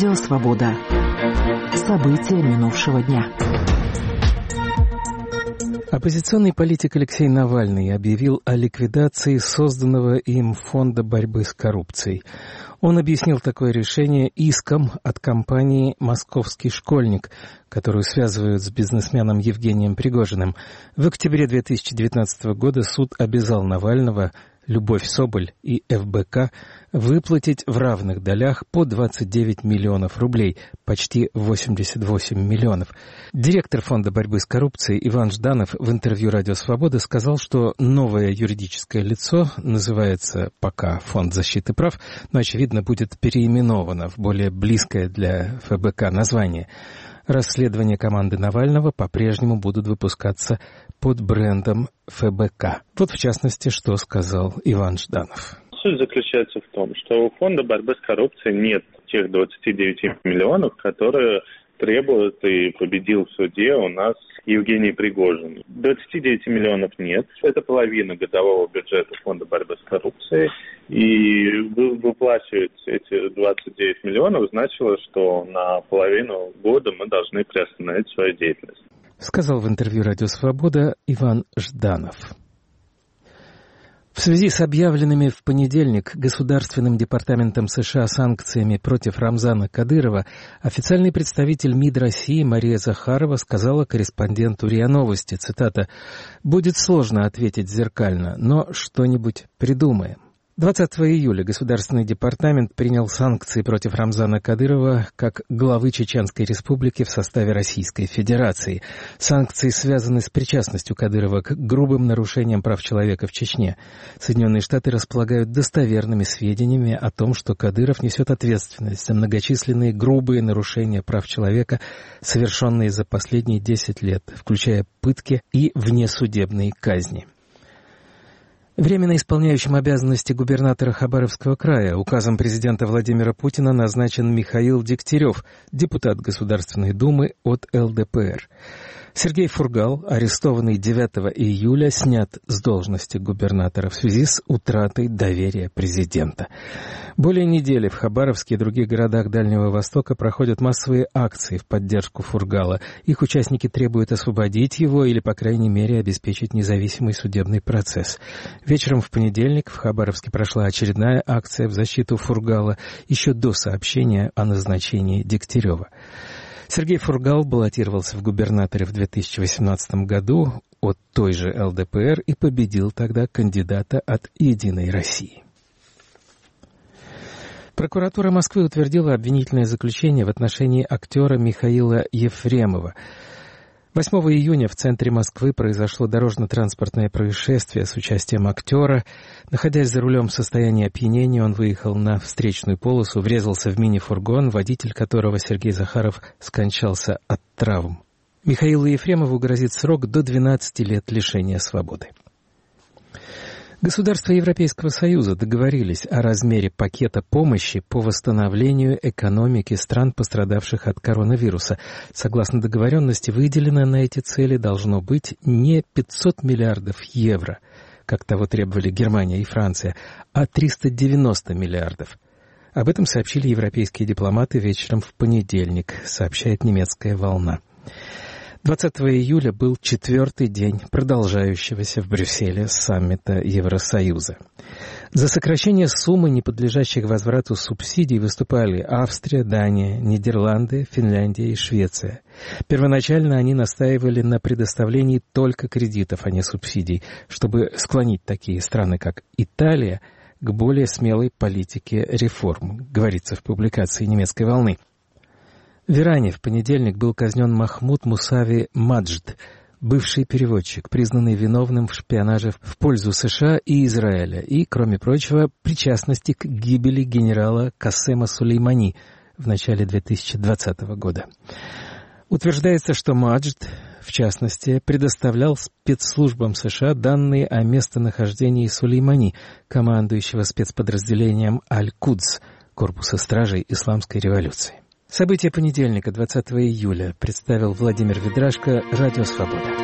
Радио Свобода. События минувшего дня. Оппозиционный политик Алексей Навальный объявил о ликвидации созданного им фонда борьбы с коррупцией. Он объяснил такое решение иском от компании «Московский школьник», которую связывают с бизнесменом Евгением Пригожиным. В октябре 2019 года суд обязал Навального, Любовь Соболь и ФБК выплатить в равных долях по 29 миллионов рублей, почти 88 миллионов. Директор фонда борьбы с коррупцией Иван Жданов в интервью «Радио Свобода» сказал, что новое юридическое лицо, называется пока Фонд защиты прав, но, очевидно, будет переименовано в более близкое для ФБК название. Расследования команды Навального по-прежнему будут выпускаться под брендом ФБК. Вот, в частности, что сказал Иван Жданов. Суть заключается в том, что у Фонда борьбы с коррупцией нет тех 29 миллионов, которые требуют и победил в суде у нас Евгений Пригожин. 29 миллионов нет. Это половина годового бюджета Фонда борьбы с коррупцией. И выплачивать эти 29 миллионов значило, что на половину года мы должны приостановить свою деятельность. Сказал в интервью «Радио Свобода» Иван Жданов. В связи с объявленными в понедельник Государственным департаментом США санкциями против Рамзана Кадырова, официальный представитель МИД России Мария Захарова сказала корреспонденту РИА Новости, цитата, «Будет сложно ответить зеркально, но что-нибудь придумаем». 20 июля Государственный департамент принял санкции против Рамзана Кадырова как главы Чеченской Республики в составе Российской Федерации. Санкции связаны с причастностью Кадырова к грубым нарушениям прав человека в Чечне. Соединенные Штаты располагают достоверными сведениями о том, что Кадыров несет ответственность за многочисленные грубые нарушения прав человека, совершенные за последние 10 лет, включая пытки и внесудебные казни. Временно исполняющим обязанности губернатора Хабаровского края указом президента Владимира Путина назначен Михаил Дегтярев, депутат Государственной Думы от ЛДПР. Сергей Фургал, арестованный 9 июля, снят с должности губернатора в связи с утратой доверия президента. Более недели в Хабаровске и других городах Дальнего Востока проходят массовые акции в поддержку Фургала. Их участники требуют освободить его или, по крайней мере, обеспечить независимый судебный процесс. Вечером в понедельник в Хабаровске прошла очередная акция в защиту Фургала еще до сообщения о назначении Дегтярева. Сергей Фургал баллотировался в губернаторе в 2018 году от той же ЛДПР и победил тогда кандидата от «Единой России». Прокуратура Москвы утвердила обвинительное заключение в отношении актера Михаила Ефремова. 8 июня в центре Москвы произошло дорожно-транспортное происшествие с участием актера. Находясь за рулем в состоянии опьянения, он выехал на встречную полосу, врезался в мини-фургон, водитель которого, Сергей Захаров, скончался от травм. Михаилу Ефремову грозит срок до 12 лет лишения свободы. Государства Европейского Союза договорились о размере пакета помощи по восстановлению экономики стран, пострадавших от коронавируса. Согласно договоренности, выделено на эти цели должно быть не 500 миллиардов евро, как того требовали Германия и Франция, а 390 миллиардов. Об этом сообщили европейские дипломаты вечером в понедельник, сообщает немецкая «Волна». 20 июля был 4-й день продолжающегося в Брюсселе саммита Евросоюза. За сокращение суммы, не подлежащих возврату субсидий, выступали Австрия, Дания, Нидерланды, Финляндия и Швеция. Первоначально они настаивали на предоставлении только кредитов, а не субсидий, чтобы склонить такие страны, как Италия, к более смелой политике реформ, говорится в публикации немецкой «Волны». В Иране в понедельник был казнен Махмуд Мусави Маджд, бывший переводчик, признанный виновным в шпионаже в пользу США и Израиля, и, кроме прочего, причастности к гибели генерала Кассема Сулеймани в начале 2020 года. Утверждается, что Маджд, в частности, предоставлял спецслужбам США данные о местонахождении Сулеймани, командующего спецподразделением Аль-Кудс, корпуса стражей Исламской революции. События понедельника, 20 июля, представил Владимир Ведрашко, Радио Свобода.